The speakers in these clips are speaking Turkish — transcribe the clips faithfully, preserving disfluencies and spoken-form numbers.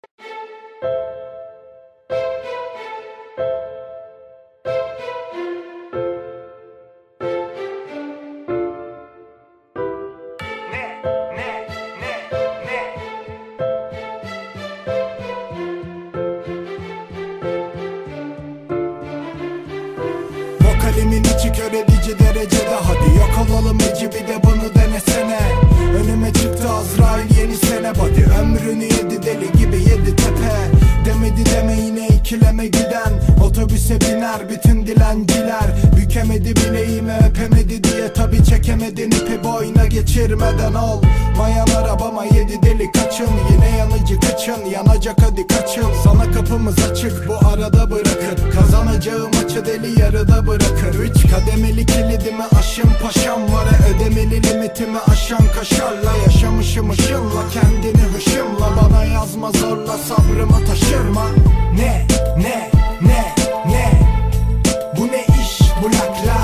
Kalemin içi kör edici derecede, hadi yok olalım iyice, bir de bunu denesene. Önüme çıktı Azrail yeni sene, body ömrünü yedi deli gibi yedi tepe. Demedi deme yine ikileme giden, otobüse biner bütün dilenciler. Bükemedi bileğimi öpemedi diye tabi çekemedin ipi, boyuna geçirmeden ol. Mayan arabama yedi deli kaçın, yine yanıcı kaçın, yanacak hadi kaçın. Sana kapımız açık, bu arada bırakır, kazanacağım maçı deli yarıda bırakır. Üç kademeli kilidimi aşın paşam var ya, ödemeli limitimi aşan kaşarla. Yaşamışım ışınla, kendini hışımla, bana yazma zorla, sabrımı taşırma. Ne ne ne ne, bu ne iş bu lakla,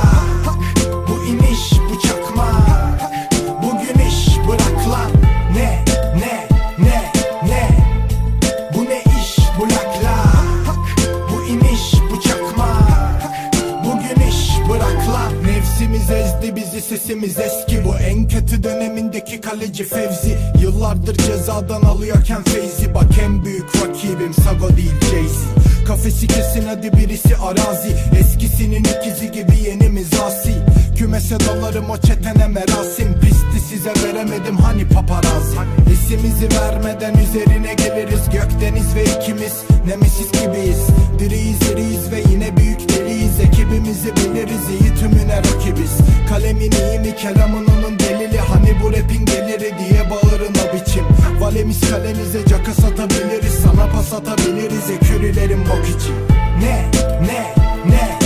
bu iniş bu çakma, bugün iş bırak lan. Ne ne ne ne, bu ne iş bu lakla, bu iniş bu çakma, bugün iş bırak lan. Nefsimiz ezdi bizi, sesimiz eski, bu en kötü dönemindeki kaleci Fevzi. Yıllardır cezadan alıyorken feyzi, bak en büyük rakibim Sago değil Jay-Z. Kafesi kesin hadi birisi arazi, eskisinin ikizi gibi yenimiz asi. Kümese dalarım o çetene merasim, pisti size veremedim hani paparazzi. İsimizi vermeden üzerine geliriz, gökdeniz ve ikimiz nemesis gibiyiz. Diriyiz iriyiz ve yine büyük deliyiz, ekibimizi biliriz iyi tümüne rakibiz. Kalemin iyi mi kelamın onun delili, hani bu rapin geliri diye bağırın o biçim. Valemiz kalenize caka satabiliriz, sana pas atabiliriz ekürülerin bok için. Ne ne ne